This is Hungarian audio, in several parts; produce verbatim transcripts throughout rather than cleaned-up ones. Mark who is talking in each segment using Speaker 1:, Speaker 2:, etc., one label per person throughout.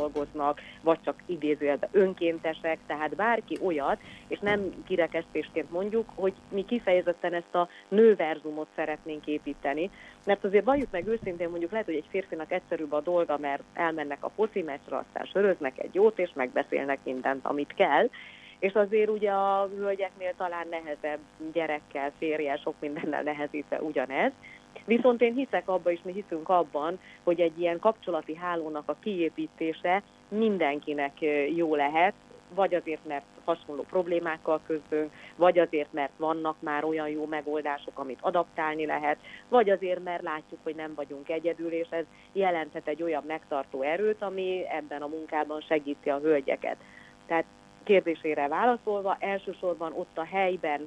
Speaker 1: dolgoznak, vagy csak idézőjelben önkéntesek, tehát bárki olyat, és nem kirekesztésként mondjuk, hogy mi kifejezetten ezt a nőverzumot szeretnénk építeni, mert azért valljuk meg őszintén, mondjuk lehet, hogy egy férfinak egyszerűbb a dolga, mert elmennek a foci meccsre, aztán söröznek egy jót, és megbeszélnek mindent, amit kell, és azért ugye a hölgyeknél talán nehezebb gyerekkel, férjel, sok mindennel nehezítve ugyanez. Viszont én hiszek abban, és mi hiszünk abban, hogy egy ilyen kapcsolati hálónak a kiépítése mindenkinek jó lehet, vagy azért, mert hasonló problémákkal küzdünk, vagy azért, mert vannak már olyan jó megoldások, amit adaptálni lehet, vagy azért, mert látjuk, hogy nem vagyunk egyedül, és ez jelenthet egy olyan megtartó erőt, ami ebben a munkában segíti a hölgyeket. Tehát kérdésére válaszolva, elsősorban ott a helyben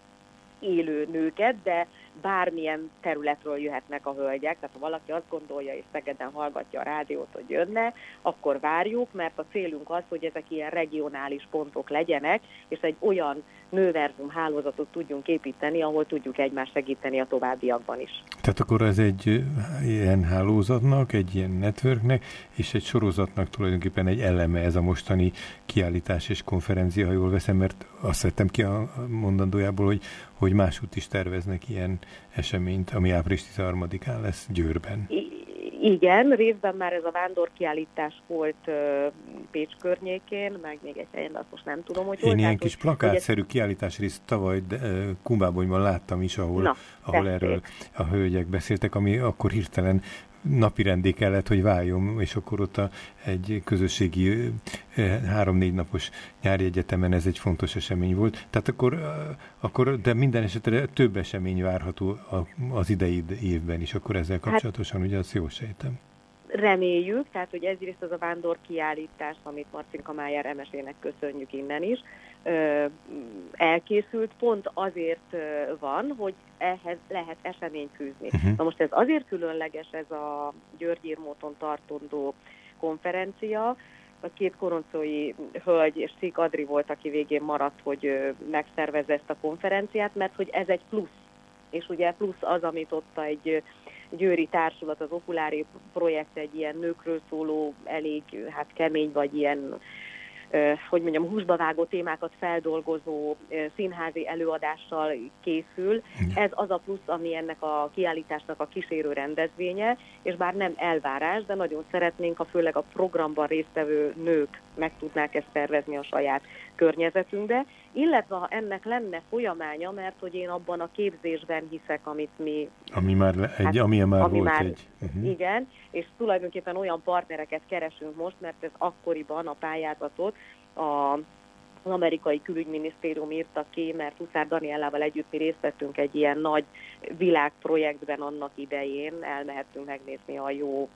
Speaker 1: élő nőket, de bármilyen területről jöhetnek a hölgyek, tehát ha valaki azt gondolja, és Szegeden hallgatja a rádiót, hogy jönne, akkor várjuk, mert a célunk az, hogy ezek ilyen regionális pontok legyenek, és egy olyan nőverzum hálózatot tudjunk építeni, ahol tudjuk egymást segíteni a továbbiakban is.
Speaker 2: Tehát akkor ez egy ilyen hálózatnak, egy ilyen networknek, és egy sorozatnak tulajdonképpen egy eleme ez a mostani kiállítás és konferencia, ha jól veszem, mert azt vettem ki a mondandójából, hogy, hogy másút is terveznek ilyen eseményt, ami április tizenharmadikán lesz Győrben.
Speaker 1: I- igen, részben már ez a vándorkiállítás volt uh, Pécs környékén, meg még egy helyen, de azt most nem tudom, hogy
Speaker 2: Én
Speaker 1: volt.
Speaker 2: ilyen
Speaker 1: hát,
Speaker 2: kis
Speaker 1: hogy,
Speaker 2: plakátszerű kiállítás részt tavaly uh, Kumbábonyban láttam is, ahol,
Speaker 1: na,
Speaker 2: ahol erről a hölgyek beszéltek, ami akkor hirtelen napirendé kellett, hogy váljon, és akkor ott a, egy közösségi három-négy napos nyári egyetemen ez egy fontos esemény volt. Tehát akkor, akkor de minden esetre több esemény várható az idei évben is, akkor ezzel kapcsolatosan, hát, ugye azt jól sejtem.
Speaker 1: Reméljük, tehát hogy egyrészt az a vándorkiállítás, amit Marcinka Májer em es-ének köszönjük innen is, elkészült, pont azért van, hogy ehhez lehet eseményt fűzni. Uh-huh. Na most ez azért különleges, ez a György Irmóton tartandó konferencia. A két koroncói hölgy és Szék Adri volt, aki végén maradt, hogy megszervezze ezt a konferenciát, mert hogy ez egy plusz. És ugye plusz az, amit ott egy győri társulat, az Okulári projekt egy ilyen nőkről szóló, elég hát kemény, vagy ilyen hogy mondjam, húsba vágó témákat feldolgozó színházi előadással készül. Ez az a plusz, ami ennek a kiállításnak a kísérő rendezvénye, és bár nem elvárás, de nagyon szeretnénk, ha főleg a programban résztvevő nők meg tudnák ezt tervezni a saját környezetünkbe, illetve ha ennek lenne folyamánya, mert hogy én abban a képzésben hiszek, amit mi...
Speaker 2: Ami már, egy, hát, amilyen már
Speaker 1: ami
Speaker 2: volt
Speaker 1: már,
Speaker 2: egy. Uh-huh.
Speaker 1: Igen, és tulajdonképpen olyan partnereket keresünk most, mert ez akkoriban a pályázatot a az amerikai külügyminisztérium írta ki, mert Huszár Daniellával együtt mi részt vettünk egy ilyen nagy világprojektben annak idején, elmehettünk megnézni a jó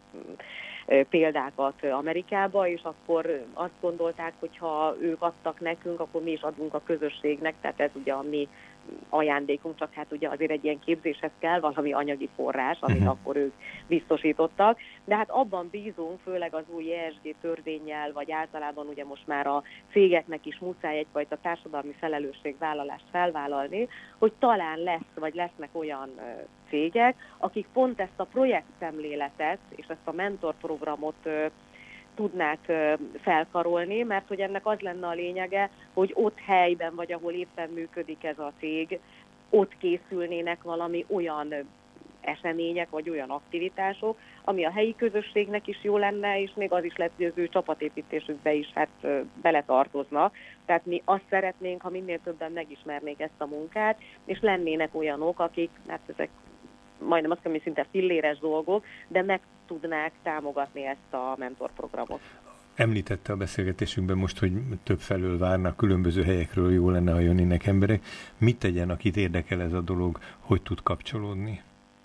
Speaker 1: példákat Amerikába, és akkor azt gondolták, hogy ha ők adtak nekünk, akkor mi is adunk a közösségnek, tehát ez ugye a mi ajándékunk, csak hát ugye azért egy ilyen képzéshez kell valami anyagi forrás, amit uh-huh. akkor ők biztosítottak, de hát abban bízunk, főleg az új E S G törvénnyel, vagy általában ugye most már a cégeknek is muszáj egyfajta társadalmi felelősségvállalást felvállalni, hogy talán lesz, vagy lesznek olyan cégek, akik pont ezt a projektszemléletet és ezt a mentorprogramot tudnák felkarolni, mert hogy ennek az lenne a lényege, hogy ott helyben, vagy ahol éppen működik ez a cég, ott készülnének valami olyan események, vagy olyan aktivitások, ami a helyi közösségnek is jó lenne, és még az is lehet, hogy az ő csapatépítésükbe is hát beletartozna. Tehát mi azt szeretnénk, ha minél többen megismernék ezt a munkát, és lennének olyanok, akik, hát ezek majdnem azt mondom, hogy szinte filléres dolgok, de meg tudnák támogatni ezt a mentorprogramot.
Speaker 2: Említette a beszélgetésünkben most, hogy több felől várnak, különböző helyekről jó lenne, ha jönnének emberek. Mit tegyen, akit érdekel ez a dolog, hogy tud kapcsolódni?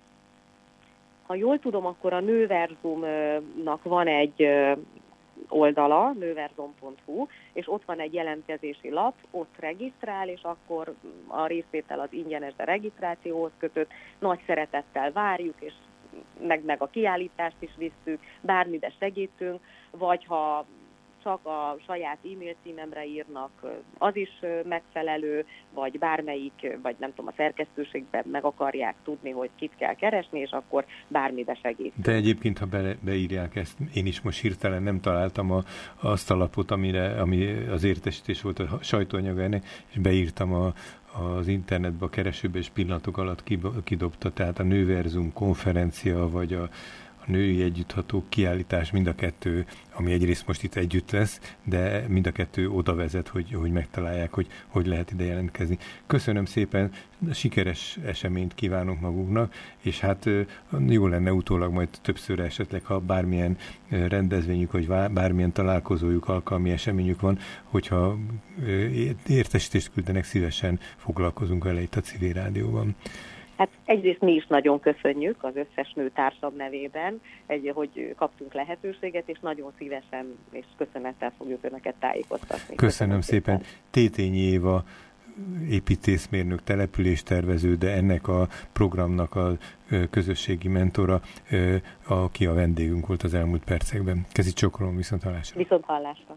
Speaker 1: Ha jól tudom, akkor a Nőverzumnak van egy oldala, nőverzum pont hu, és ott van egy jelentkezési lap, ott regisztrál, és akkor a részvétel az ingyenes, de regisztrációhoz kötött. Nagy szeretettel várjuk, és meg, meg a kiállítást is visszük, bármibe segítünk, vagy ha csak a saját e-mail címemre írnak, az is megfelelő, vagy bármelyik, vagy nem tudom, a szerkesztőségben meg akarják tudni, hogy kit kell keresni, és akkor bármibe segít.
Speaker 2: De egyébként, ha be, beírják ezt, én is most hirtelen nem találtam a, azt a lapot, amire, ami az értesítés volt a sajtóanyaga ennek, és beírtam a, az internetbe, a keresőbe, és pillanatok alatt kidobta, tehát a Nőverzum konferencia, vagy a a női együtthatók kiállítás, mind a kettő, ami egyrészt most itt együtt lesz, de mind a kettő oda vezet, hogy, hogy megtalálják, hogy hogy lehet ide jelentkezni. Köszönöm szépen, sikeres eseményt kívánok magunknak, és hát jó lenne utólag majd többször esetleg, ha bármilyen rendezvényük, vagy bármilyen találkozójuk, alkalmi eseményük van, hogyha értesítést küldenek, szívesen foglalkozunk vele itt a Civil Rádióban.
Speaker 1: Hát egyrészt mi is nagyon köszönjük az összes nőtársam nevében, egy, hogy kaptunk lehetőséget, és nagyon szívesen és köszönettel fogjuk önöket tájékoztatni.
Speaker 2: Köszönöm, Köszönöm szépen. szépen. Tétényi Éva, építészmérnök, településtervező, de ennek a programnak a közösségi mentora, aki a vendégünk volt az elmúlt percekben. Kezi csokolom, viszont hallásra.
Speaker 1: Viszont hallásra.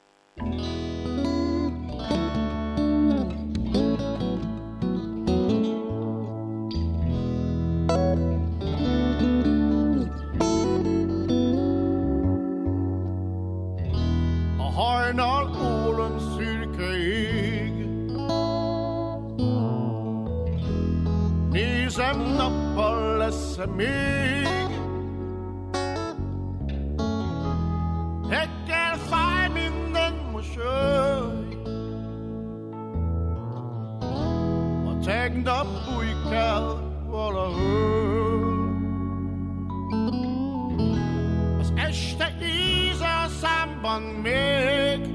Speaker 3: Hajnal ólom szürke ég, nézem, nappal lesz-e még. Reggel fáj minden mosoly, a tegnap bujkál valahol. Az este íze a számban még,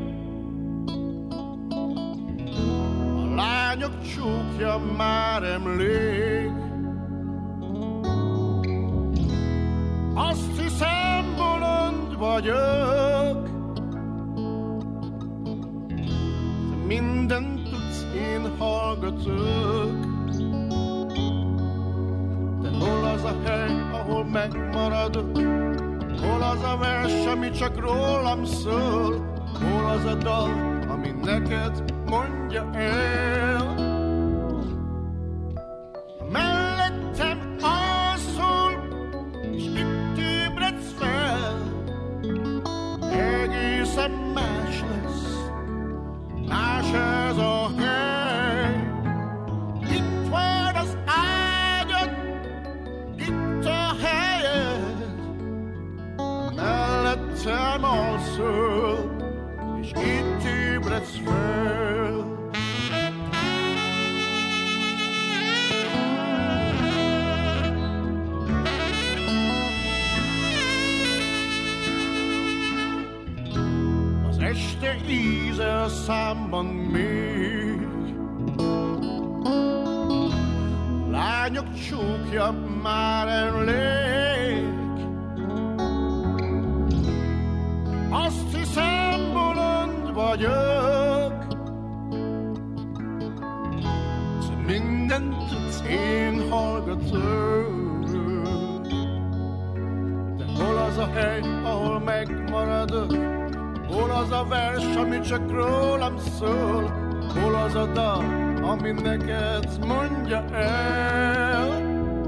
Speaker 3: a lányok csókja már emlék. Azt hiszem, bolond vagyok, de mindent tudsz, én hallgatok. De hol az a hely, ahol megmaradok? Hol az a vers, ami csak rólam szól? Hol az a dal, ami neked mondja el? Mellettem alszol, és itt ébredsz fel. Egészen más lesz, más ez a hely. Itt van az ágyad, itt a helyed. Mellettem alszol, és itt ébredsz fel. Az este íze a számban még, lányok csókja már emlék. Azt hiszem, bolond vagyok, de mindent tudsz, én hallgatok. De hol az a hely, ahol megmaradok? Hol az a vers, ami csak rólam szól? Hol az a dal, ami neked mondja el?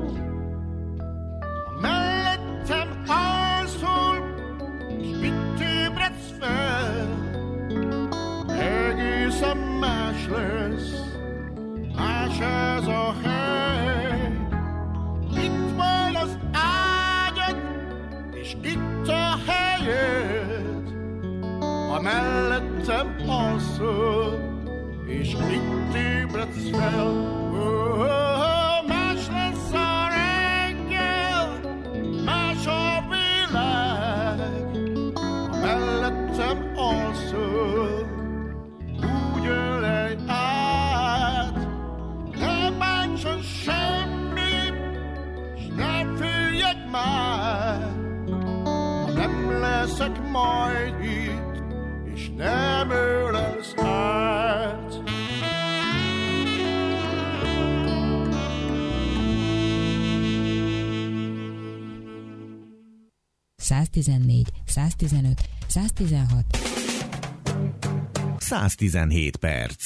Speaker 3: Mellettem alszol, és itt ébredsz fel. Egészen más lesz, más ez a hely. Itt van az ágyad, és itt a helyed. Ha mellettem alszol, és itt ébredsz fel. Oh, oh, oh, más lesz a reggel, más a világ. Ha mellettem alszol, úgy ölej át. Ne bántson semmi, s ne féljek már. Ha nem leszek majd itt, és nem ölelsz át.
Speaker 4: száztizennégy, száztizenöt, száztizenhat száz tizenhét perc.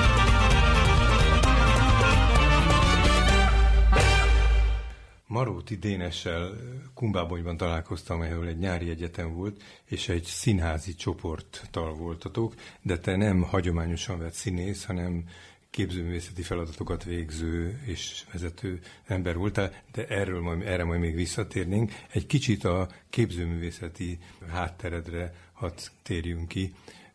Speaker 2: Maróti Dénessel Kumbábonyban találkoztam, ahol egy nyári egyetem volt, és egy színházi csoporttal voltatok, de te nem hagyományosan vett színész, hanem képzőművészeti feladatokat végző és vezető ember voltál, de erről majd, erre majd még visszatérnénk. Egy kicsit a képzőművészeti hátteredre hadd térjünk ki.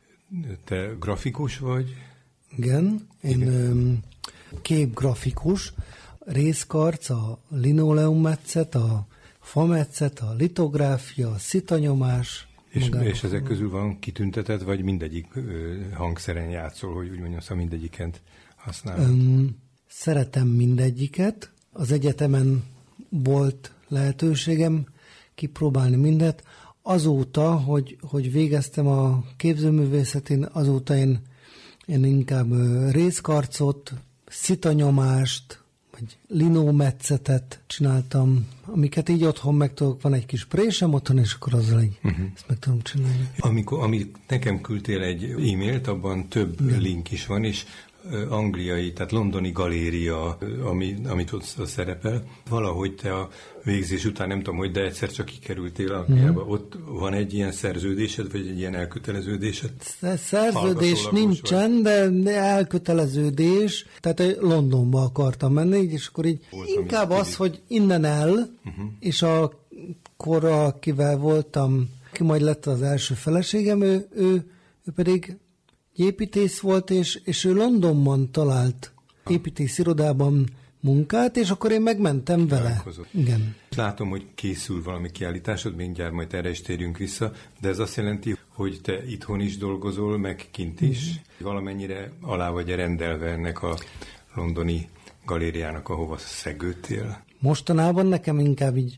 Speaker 2: Te grafikus vagy?
Speaker 5: Igen, én Igen. képgrafikus, részkarc, a linoleummetszet, a fametszet, a litográfia, a szitanyomás.
Speaker 2: És, és ezek közül van kitüntetett, vagy mindegyik ö, hangszeren játszol, hogy úgy mondjam, szóval mindegyiket használod?
Speaker 5: Öm, szeretem mindegyiket. Az egyetemen volt lehetőségem kipróbálni mindet. Azóta, hogy, hogy végeztem a képzőművészetén, azóta én, én inkább részkarcot, szitanyomást, vagy linómetszetet csináltam, amiket így otthon meg tudok, van egy kis présem otthon, és akkor azzal egy, uh-huh. ezt meg tudom csinálni.
Speaker 2: Amikor, amit nekem küldtél egy e-mailt, abban több Igen. link is van, és angliai, tehát londoni galéria, ami, amit ott szerepel. Valahogy te a végzés után, nem tudom, hogy de egyszer csak kikerültél Angliába, mm. ott van egy ilyen szerződésed, vagy egy ilyen elköteleződésed?
Speaker 5: Szerződés nincsen, de elköteleződés. Tehát Londonba akartam menni, és akkor így voltam inkább az, így. Hogy innen el, uh-huh. és akkor, akivel voltam, ki majd lett az első feleségem, ő, ő, ő pedig építész volt, és, és ő Londonban talált építész irodában munkát, és akkor én megmentem vele. Igen.
Speaker 2: Látom, hogy készül valami kiállításod, mindjárt majd erre is térjünk vissza, de ez azt jelenti, hogy te itthon is dolgozol, meg kint is, mm-hmm. valamennyire alá vagy rendelve ennek a londoni galériának, ahova szegődtél?
Speaker 5: Mostanában nekem inkább így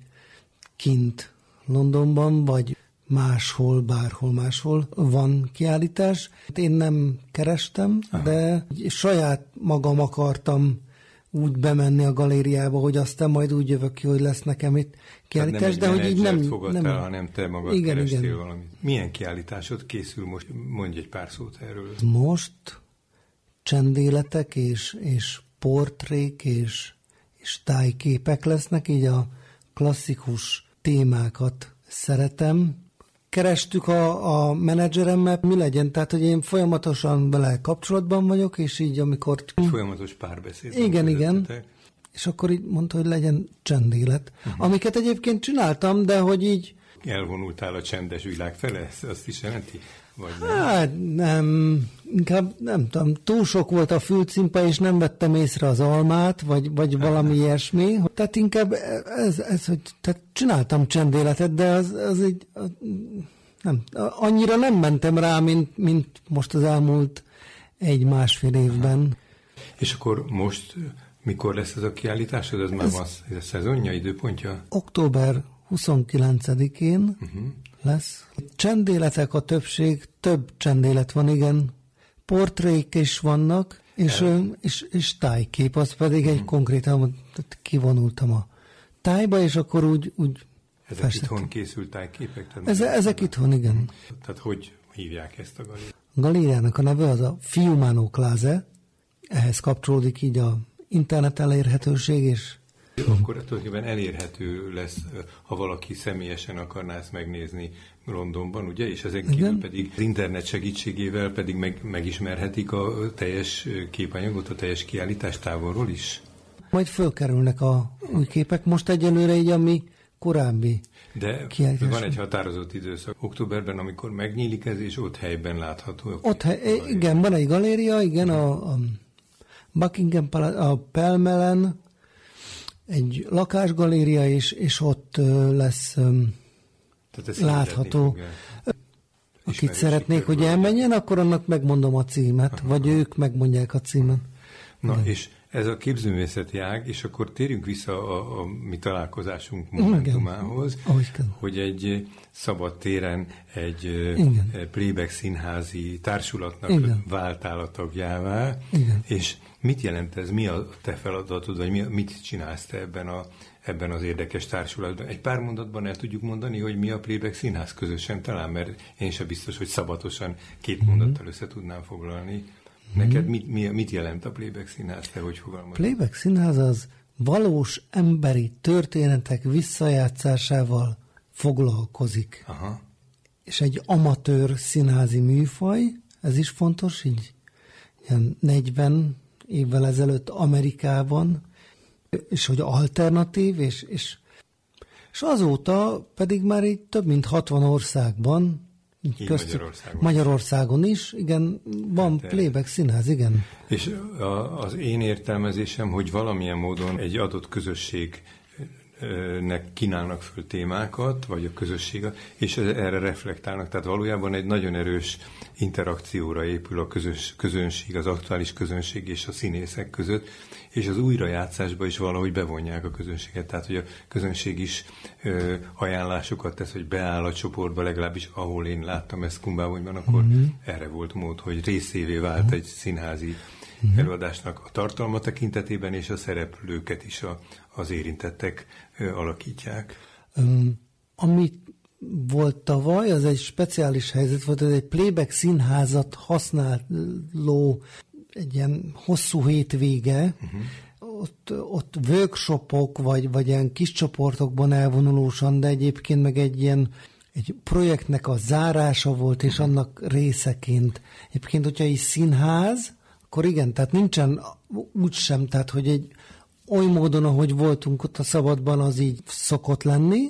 Speaker 5: kint Londonban, vagy máshol, bárhol máshol van kiállítás. Én nem kerestem, Aha. de saját magam akartam úgy bemenni a galériába, hogy aztán majd úgy jövök ki, hogy lesz nekem itt kiállítás, de hogy így nem...
Speaker 2: fogadtál,
Speaker 5: nem,
Speaker 2: hanem te magad igen, kerestél igen. valamit. Milyen kiállításod készül most? Mondj egy pár szót erről.
Speaker 5: Most csendéletek és, és portrék és, és tájképek lesznek, így a klasszikus témákat szeretem. Kerestük a, a menedzseremmel, mi legyen, tehát, hogy én folyamatosan vele kapcsolatban vagyok, és így amikor...
Speaker 2: Folyamatos párbeszéd.
Speaker 5: Igen, igen. És akkor így mondta, hogy legyen csendélet. Uh-huh. Amiket egyébként csináltam, de hogy így...
Speaker 2: Elvonultál a csendes világ fele, azt is jelenti? Vagy nem?
Speaker 5: Hát nem, inkább nem tudom, túl sok volt a fülcimpa, és nem vettem észre az almát, vagy, vagy valami ilyesmi. Tehát inkább ez, ez hogy tehát csináltam csendéletet, de az, az egy, nem, annyira nem mentem rá, mint, mint most az elmúlt egy-másfél évben.
Speaker 2: És akkor most mikor lesz ez a kiállításod? Ez, ez már van ez a szezonja, időpontja?
Speaker 5: Október huszonkilencedikén uh-huh. lesz. Csendéletek a többség, több csendélet van, igen. Portrék is vannak, és, és, és tájkép, az pedig egy konkrétan kivonultam a tájba, és akkor úgy, úgy
Speaker 2: Ezek
Speaker 5: festettem.
Speaker 2: Itthon készült tájképek?
Speaker 5: Ez, ezek itthon, igen.
Speaker 2: Tehát hogy hívják ezt a galériát?
Speaker 5: A galériának a neve az a Fiumano Clase, ehhez kapcsolódik így a internet elérhetőség, és
Speaker 2: akkor tulajdonképpen elérhető lesz, ha valaki személyesen akarná ezt megnézni Londonban, ugye? És ezen kívül Igen. pedig az internet segítségével pedig meg, megismerhetik a teljes képanyagot, a teljes kiállítás távolról is?
Speaker 5: Majd fölkerülnek a új képek. Most egyelőre így, ami korábbi
Speaker 2: De
Speaker 5: kiállítás.
Speaker 2: Van egy határozott időszak októberben, amikor megnyílik ez, és ott helyben látható.
Speaker 5: Ott hely, igen, van egy galéria, igen, a, a Buckingham Palace, a Pelmelen, egy lakásgaléria is, és ott lesz um, látható. Akit szeretnék, hogy elmenjen, akkor annak megmondom a címet, Aha. vagy ők megmondják a címet.
Speaker 2: Na, Igen. és ez a képzőművészeti ág, és akkor térjünk vissza a, a mi találkozásunk momentumához, hogy egy szabad téren egy Igen. playback színházi társulatnak Igen. váltál a tagjává, Igen. és Mit jelent ez? Mi a te feladatod, vagy mi, mit csinálsz te ebben, a, ebben az érdekes társulatban? Egy pár mondatban el tudjuk mondani, hogy mi a Playback Színház közösen talán, mert én sem biztos, hogy szabatosan két mm-hmm. mondattal össze tudnám foglalni. Mm-hmm. Neked mit, mi, mit jelent a Playback Színház? Te hogy fogalmazod?
Speaker 5: Playback Színház az valós emberi történetek visszajátszásával foglalkozik.
Speaker 2: Aha.
Speaker 5: És egy amatőr színházi műfaj, ez is fontos, így ilyen negyven évvel ezelőtt Amerikában, és hogy alternatív, és, és, és azóta pedig már így több mint hatvan országban,
Speaker 2: így Magyarországon.
Speaker 5: Magyarországon is, igen, van hát, Playback Színház, igen.
Speaker 2: És a, az én értelmezésem, hogy valamilyen módon egy adott közösség nek kínálnak föl témákat, vagy a közösség, és erre reflektálnak. Tehát valójában egy nagyon erős interakcióra épül a közös, közönség, az aktuális közönség és a színészek között, és az újrajátszásba is valahogy bevonják a közönséget. Tehát, hogy a közönség is ö, ajánlásokat tesz, hogy beáll a csoportba, legalábbis ahol én láttam ezt Kumbávonyban, akkor uh-huh. erre volt mód, hogy részévé vált uh-huh. egy színházi uh-huh. előadásnak a tartalma tekintetében, és a szereplőket is a, az érintettek ö, alakítják.
Speaker 5: Um, amit volt tavaly, az egy speciális helyzet volt, ez egy Playback Színházat használó egy ilyen hosszú hétvége, uh-huh. ott, ott workshopok, vagy, vagy ilyen kis csoportokban elvonulósan, de egyébként meg egy ilyen egy projektnek a zárása volt, és uh-huh. annak részeként. Egyébként, hogyha egy színház, akkor igen, tehát nincsen úgysem, tehát hogy egy oly módon, ahogy voltunk ott a Szabadban, az így szokott lenni.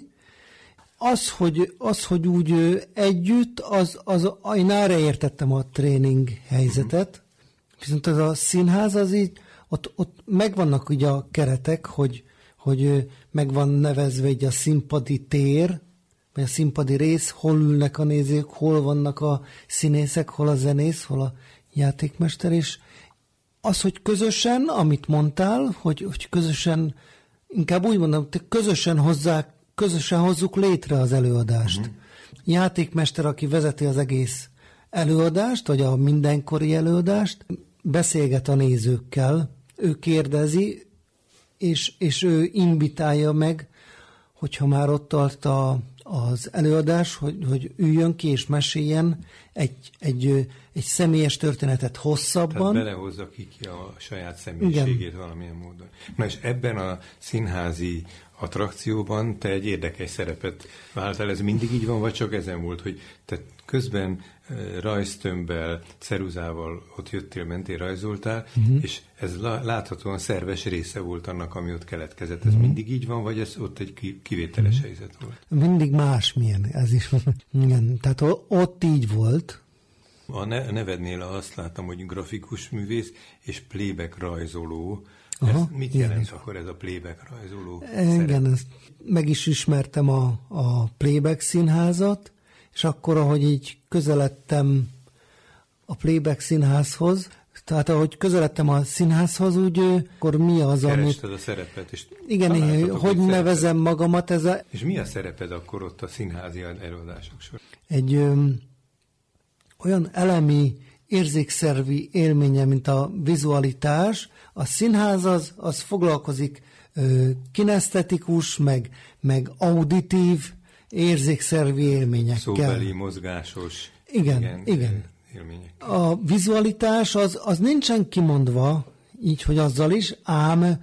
Speaker 5: Az, hogy, az, hogy úgy együtt, az, az, én erre értettem a tréning helyzetet, uh-huh. viszont ez a színház az így, ott, ott megvannak ugye a keretek, hogy, hogy megvan nevezve így a színpadi tér, vagy a színpadi rész, hol ülnek a nézők, hol vannak a színészek, hol a zenész, hol a játékmester, és az, hogy közösen, amit mondtál, hogy, hogy közösen, inkább úgy mondom, hogy közösen hozzák, közösen hozzuk létre az előadást. Uh-huh. Játékmester, aki vezeti az egész előadást, vagy a mindenkori előadást, beszélget a nézőkkel, ő kérdezi, és, és ő invitálja meg, hogyha már ott tart a, az előadás, hogy, hogy üljön ki és meséljen egy, egy, egy személyes történetet hosszabban.
Speaker 2: Tehát belehozza ki, ki a saját személyiségét igen. valamilyen módon. Na és ebben a színházi attrakcióban te egy érdekes szerepet váltál. Ez mindig így van, vagy csak ezen volt, hogy te közben rajztömbbel, ceruzával ott jöttél, mentél, rajzoltál, uh-huh. és ez láthatóan szerves része volt annak, ami ott keletkezett. Ez uh-huh. mindig így van, vagy ez ott egy kivételes uh-huh. helyzet volt?
Speaker 5: Mindig másmilyen, ez is. Igen, tehát ott így volt.
Speaker 2: A nevednél azt láttam, hogy grafikus művész és playback rajzoló. Ez mit jelent igen. akkor ez a playback rajzoló?
Speaker 5: Igen, ezt meg is ismertem a, a Playback Színházat, és akkor, ahogy így közeledtem a Playback Színházhoz, tehát ahogy közeledtem a színházhoz, úgy akkor mi az, amit...
Speaker 2: Kerested a szerepet, és
Speaker 5: igen, hogy nevezem szerepet. magamat ez a...
Speaker 2: És mi a szereped akkor ott a színházi előadások során?
Speaker 5: Egy ö, olyan elemi, érzékszervi élménye, mint a vizualitás. A színház az, az foglalkozik ö, kinesztetikus, meg, meg auditív, érzékszervi élményekkel.
Speaker 2: Szóbeli, mozgásos.
Speaker 5: Igen, igen. igen.
Speaker 2: Élmények.
Speaker 5: A vizualitás az, az nincsen kimondva, így, hogy azzal is, ám,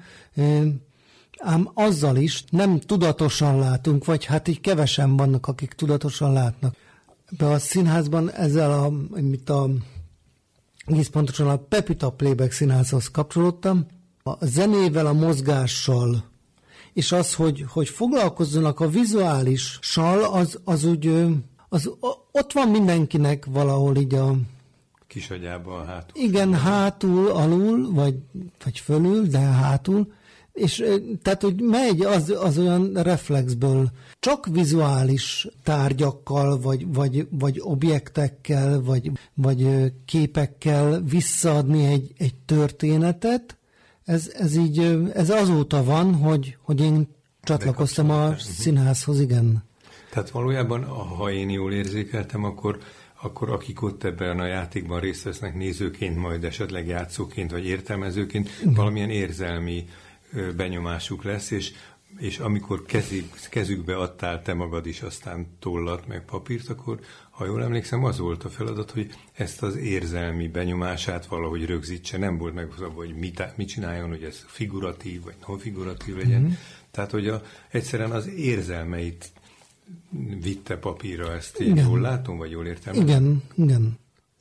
Speaker 5: ám azzal is nem tudatosan látunk, vagy hát így kevesen vannak, akik tudatosan látnak. Be a színházban ezzel a, mit a, egész pontosan a Pepita Playback Színházhoz kapcsolódtam, a zenével, a mozgással, és az, hogy, hogy foglalkozzanak a vizuálissal, az, az úgy, az, ott van mindenkinek valahol így a...
Speaker 2: Kisagyában, hátul.
Speaker 5: Igen, hátul, alul, vagy, vagy fölül, de hátul. És tehát, hogy megy az, az olyan reflexből, csak vizuális tárgyakkal, vagy, vagy, vagy objektekkel, vagy, vagy képekkel visszaadni egy, egy történetet. Ez, ez így, ez azóta van, hogy, hogy én csatlakoztam a színházhoz, igen.
Speaker 2: Tehát valójában, ha én jól érzékeltem, akkor akkor akik ott ebben a játékban részt vesznek nézőként, majd esetleg játszóként, vagy értelmezőként, valamilyen érzelmi benyomásuk lesz, és, és amikor kezük, kezükbe adtál te magad is aztán tollat, meg papírt, akkor, ha jól emlékszem, az volt a feladat, hogy ezt az érzelmi benyomását valahogy rögzítse. Nem volt meg az, hogy mit, mit csináljon, hogy ez figuratív, vagy non-figuratív legyen. Mm-hmm. Tehát, hogy a, egyszerűen az érzelmeit vitte papírra, ezt én jól látom, vagy jól értem?
Speaker 5: Igen, igen.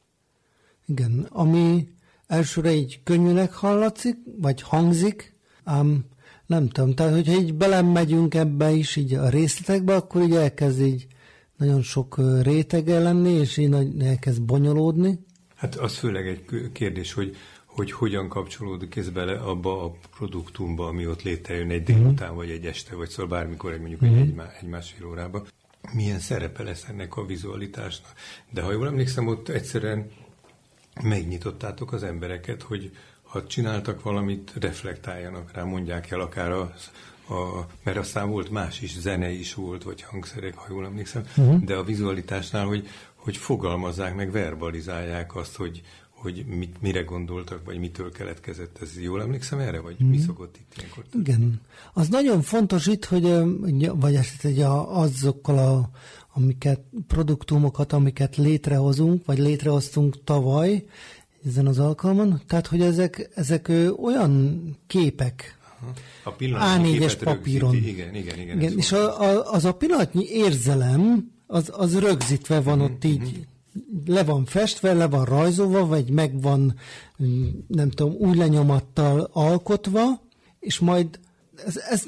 Speaker 5: Igen, ami elsőre így könnyűnek hallatszik, vagy hangzik, ám nem tudom, tehát hogyha így belemegyünk ebbe is, így a részletekbe, akkor így elkezd így nagyon sok rétege lenni, és így elkezd bonyolódni.
Speaker 2: Hát az főleg egy kérdés, hogy, hogy hogyan kapcsolódik ez bele abba a produktumba, ami ott létrejön egy délután, mm. vagy egy este, vagy szóval bármikor, egy mondjuk mm. egy, egy másfél órába. Milyen szerepe lesz ennek a vizualitásnak? De ha jól emlékszem, ott egyszerűen megnyitottátok az embereket, hogy ha csináltak valamit, reflektáljanak rá, mondják el akár a, a mert aztán volt más is, zene is volt, vagy hangszerek, ha jól emlékszem, uh-huh. de a vizualitásnál, hogy, hogy fogalmazzák meg, verbalizálják azt, hogy, hogy mit, mire gondoltak, vagy mitől keletkezett. Ez jól emlékszem erre, vagy uh-huh. mi szokott itt ilyenkor?
Speaker 5: Igen. Az nagyon fontos itt, hogy vagy esetleg azokkal a amiket, produktumokat, amiket létrehozunk, vagy létrehoztunk tavaly, ezen az alkalmon, tehát, hogy ezek, ezek ö, olyan képek,
Speaker 2: a
Speaker 5: á négyes papíron.
Speaker 2: Rögzíti. Igen, igen, igen.
Speaker 5: igen és a, a, az a pillanatnyi érzelem, az, az rögzítve van mm-hmm. ott így, le van festve, le van rajzolva, vagy meg van, nem tudom, új lenyomattal alkotva, és majd ez, ez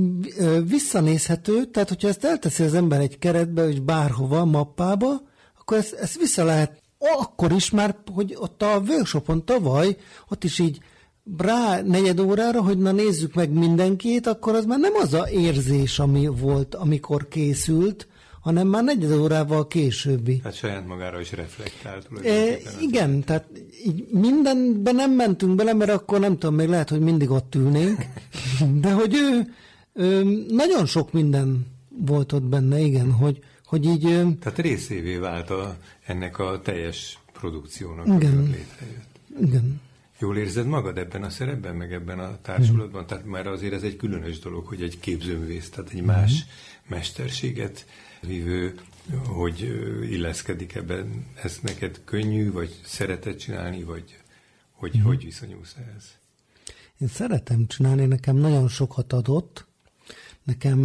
Speaker 5: visszanézhető, tehát, hogyha ezt elteszi az ember egy keretbe, és bárhova, mappába, akkor ezt, ezt vissza lehet akkor is már, hogy ott a workshopon tavaly, ott is így rá negyed órára, hogy na nézzük meg mindenkit, akkor az már nem az a érzés, ami volt, amikor készült, hanem már negyed órával későbbi.
Speaker 2: Hát saját magára is reflektált.
Speaker 5: E, igen, tehát így mindenben nem mentünk bele, mert akkor nem tudom, még lehet, hogy mindig ott ülnénk, de hogy ő, ő nagyon sok minden volt ott benne, igen, hogy hogy így...
Speaker 2: Tehát részévé vált a, ennek a teljes produkciónak,
Speaker 5: igen,
Speaker 2: ami létrejött.
Speaker 5: Igen.
Speaker 2: Jól érzed magad ebben a szerepben, meg ebben a társulatban? Mm. Tehát már azért ez egy különös dolog, hogy egy képzőművész, tehát egy más mm. mesterséget vívő, hogy illeszkedik ebben. Ez neked könnyű, vagy szereted csinálni, vagy hogy, mm. hogy viszonyulsz ehhez?
Speaker 5: Én szeretem csinálni, nekem nagyon sokat adott. Nekem...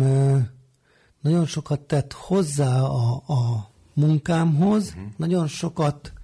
Speaker 5: nagyon sokat tett hozzá a, a munkámhoz, uh-huh. nagyon sokat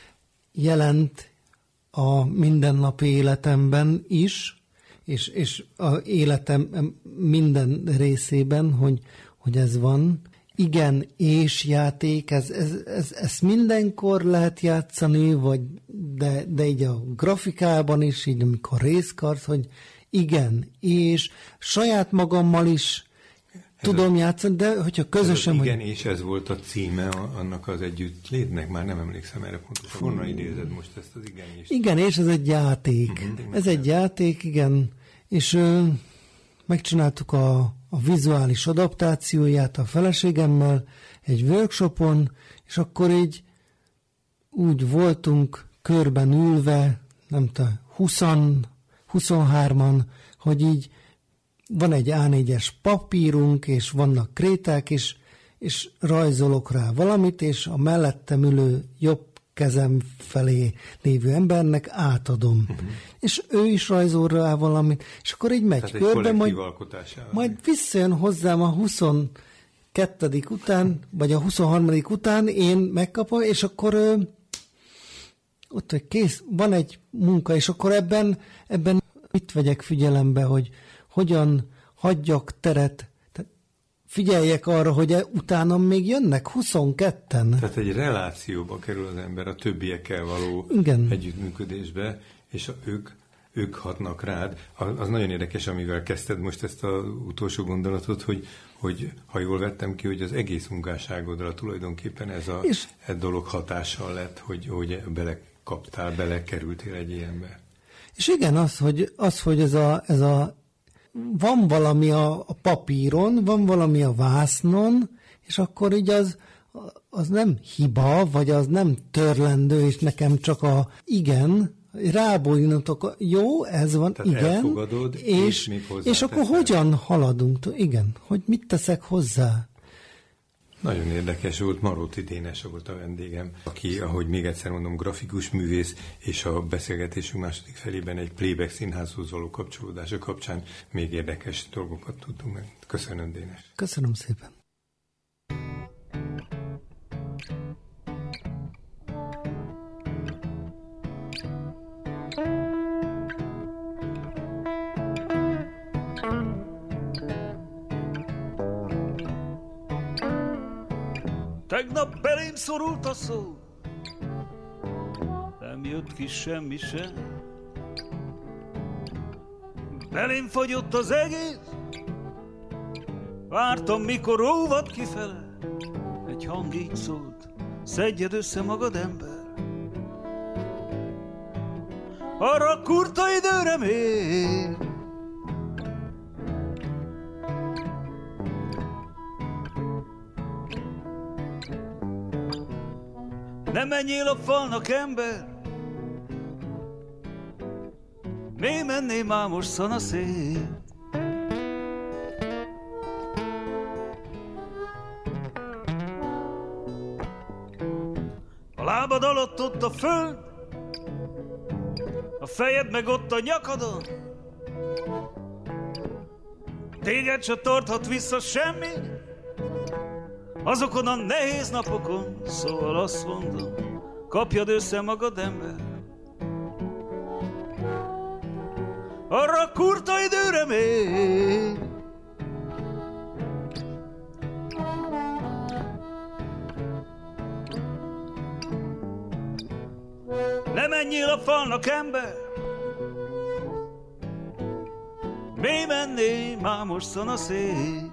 Speaker 5: jelent a mindennapi életemben is, és, és az életem minden részében, hogy, hogy ez van. Igen, és játék, ez, ez, ez, ez mindenkor lehet játszani, vagy de, de így a grafikában is, így amikor részkart, hogy igen, és saját magammal is tudom a, játszani, de hogyha közösen...
Speaker 2: Ez igen, hogy... és ez volt a címe annak az együttlétnek, már nem emlékszem erre pontosan. Honnan idézed most ezt az igen és?
Speaker 5: Igen, és ez egy játék. Uh-huh, ez egy játék, igen. És ö, megcsináltuk a, a vizuális adaptációját a feleségemmel egy workshopon, és akkor így úgy voltunk körben ülve, nem tudom, húszan, huszonhárman, hogy így van egy á négyes papírunk, és vannak kréták, és, és rajzolok rá valamit, és a mellettem ülő jobb kezem felé lévő embernek átadom. Uh-huh. És ő is rajzol rá valamit, és akkor így megy
Speaker 2: tehát
Speaker 5: körbe, majd, majd visszajön hozzám a huszonkettedik után, vagy a huszonharmadik után, én megkapom, és akkor ö, ott, hogy kész, van egy munka, és akkor ebben, ebben mit vegyek figyelembe, hogy hogyan hagyjak teret, tehát figyeljek arra, hogy utána még jönnek huszonketten.
Speaker 2: Tehát egy relációba kerül az ember a többiekkel való igen. együttműködésbe, és ők, ők hatnak rád. Az nagyon érdekes, amivel kezdted most ezt az utolsó gondolatot, hogy, hogy ha jól vettem ki, hogy az egész munkásságodra tulajdonképpen ez a és, ez dolog hatással lett, hogy, hogy belekaptál, belekerültél egy ilyenbe.
Speaker 5: És igen, az, hogy, az, hogy ez a, ez a van valami a, a papíron, van valami a vásznon, és akkor így az, az nem hiba, vagy az nem törlendő, és nekem csak a igen, rábólintok, jó, ez van,
Speaker 2: tehát
Speaker 5: igen,
Speaker 2: elfogadod, és, és, még
Speaker 5: és akkor teszel. Hogyan haladunk? Igen, hogy mit teszek hozzá?
Speaker 2: Nagyon érdekes volt, Maróti Dénes volt a vendégem, aki, ahogy még egyszer mondom, grafikus művész, és a beszélgetésünk második felében egy playback színházhoz való kapcsolódása kapcsán még érdekes dolgokat tudtunk meg. Köszönöm, Dénes.
Speaker 5: Köszönöm szépen.
Speaker 4: Tegnap belém szorult a szó, nem jött ki semmi sem. Belém fagyott az egész, vártam, mikor óvad kifele. Egy hang így szólt, szedjed össze magad, ember, arra a kurta időre még. Ne menjél a falnak, ember, mi menné már most szanaszét. A lábad alatt ott a föld, a fejed meg ott a nyakadon. Téged se tarthat vissza semmi azokon a nehéz napokon, szóval azt mondom, kapjad össze magad, ember, arra a kurta időre még. Ne menjél a falnak, ember, mi menné már most szanaszét.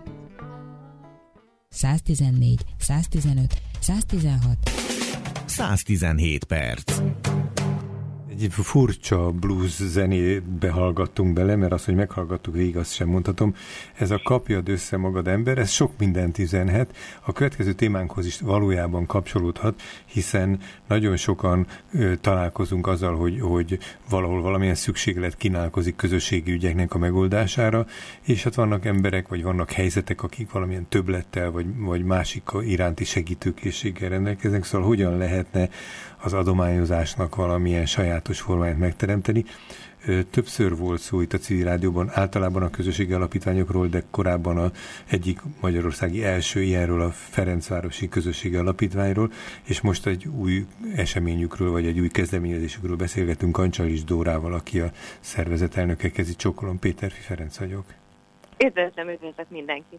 Speaker 6: száztizennégy, száztizenöt, száztizenhat,
Speaker 7: száztizenhét perc.
Speaker 2: Egy furcsa blues zenébe hallgattunk bele, mert azt, hogy meghallgattuk végig, azt sem mondhatom. Ez a kapjad össze magad, ember, ez sok mindent üzenhet. A következő témánkhoz is valójában kapcsolódhat, hiszen nagyon sokan ö, találkozunk azzal, hogy, hogy valahol valamilyen szükséglet kínálkozik közösségi ügyeknek a megoldására, és hát vannak emberek, vagy vannak helyzetek, akik valamilyen többlettel, vagy, vagy másik iránti segítőkészséggel rendelkeznek, szóval hogyan lehetne az adományozásnak valamilyen sajátos formáját megteremteni. Többször volt szó itt a civil rádióban, általában a közösségi alapítványokról, de korábban a egyik magyarországi első ilyenről, a Ferencvárosi Közösségi Alapítványról, és most egy új eseményükről, vagy egy új kezdeményezésükről beszélgetünk Kancsalis Dórával, aki a szervezet elnöke. Kezi csókolom, Péterfi Ferenc vagyok.
Speaker 1: Üdvözlöm, üdvözlök mindenkit!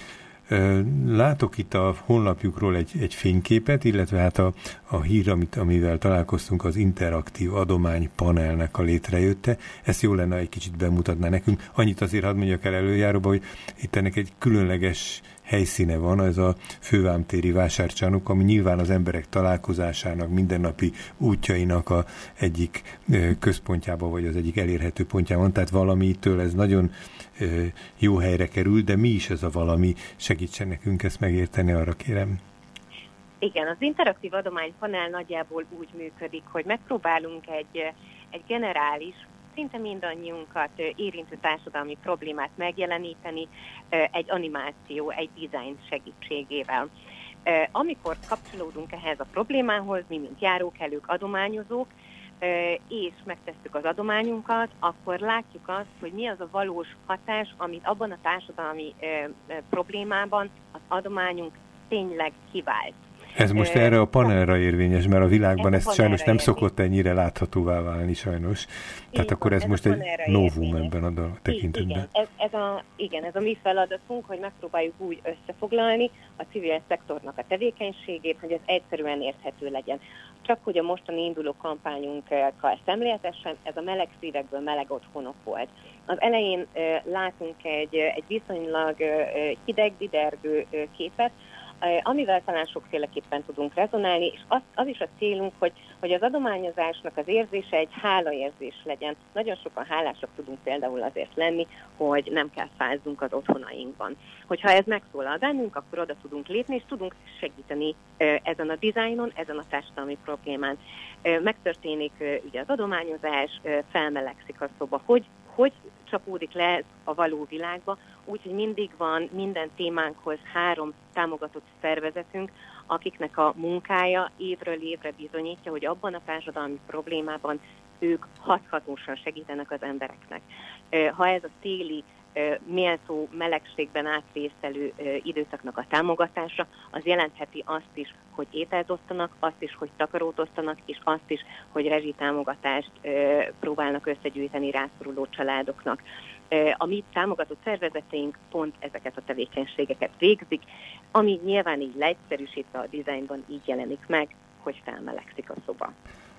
Speaker 2: Látok itt a honlapjukról egy, egy fényképet, illetve hát a, a hír, amit, amivel találkoztunk, az interaktív adománypanelnek a létrejötte. Ezt jó lenne, egy kicsit bemutatná nekünk. Annyit azért hadd mondjak el előjáróba, hogy itt ennek egy különleges helyszíne van, ez a fővámtéri vásárcsarnok, ami nyilván az emberek találkozásának, mindennapi útjainak a egyik központjában, vagy az egyik elérhető pontjában, tehát valamitől ez nagyon jó helyre kerül, de mi is ez a valami? Segítsen nekünk ezt megérteni, arra kérem.
Speaker 1: Igen, az interaktív adománypanel nagyjából úgy működik, hogy megpróbálunk egy, egy generális, szinte mindannyiunkat érintő társadalmi problémát megjeleníteni egy animáció, egy dizájn segítségével. Amikor kapcsolódunk ehhez a problémához, mi mint járókelők, adományozók, és megtesszük az adományunkat, akkor látjuk azt, hogy mi az a valós hatás, amit abban a társadalmi problémában az adományunk tényleg kivált.
Speaker 2: Ez most erre a panelra érvényes, mert a világban ez, ez sajnos nem szokott ennyire láthatóvá válni sajnos. Tehát igen, akkor ez, ez most egy novum ebben a tekintetben.
Speaker 1: Igen, ez, ez a, igen, ez a mi feladatunk, hogy megpróbáljuk úgy összefoglalni a civil szektornak a tevékenységét, hogy ez egyszerűen érthető legyen. Csak hogy a mostani induló kampányunkkal szemléletesen, ez a meleg szívekből meleg otthonok volt. Az elején uh, látunk egy, egy viszonylag uh, hideg, didergő uh, képet,
Speaker 8: amivel talán sokféleképpen tudunk rezonálni, és az, az is a célunk, hogy, hogy az adományozásnak az érzése egy hálaérzés legyen. Nagyon sokan hálásak tudunk például azért lenni, hogy nem kell fázzunk az otthonainkban. Hogyha ez megszólal bennünk, akkor oda tudunk lépni, és tudunk segíteni ezen a dizájnon, ezen a társadalmi problémán. Megtörténik ugye az adományozás, felmelegszik a szoba, hogy, hogy csapódik le a való világba, úgyhogy mindig van minden témánkhoz három támogatott szervezetünk, akiknek a munkája évről évre bizonyítja, hogy abban a társadalmi problémában ők hathatósan segítenek az embereknek. Ha ez a téli, méltó melegségben átvészelő időszaknak a támogatása, az jelentheti azt is, hogy ételt osztanak, azt is, hogy takarót osztanak, és azt is, hogy rezsitámogatást próbálnak összegyűjteni rászoruló családoknak. A mi támogatott szervezeteink pont ezeket a tevékenységeket végzik, ami nyilván így leegyszerűsítve a dizájnban így jelenik meg, hogy felmelegszik a szoba.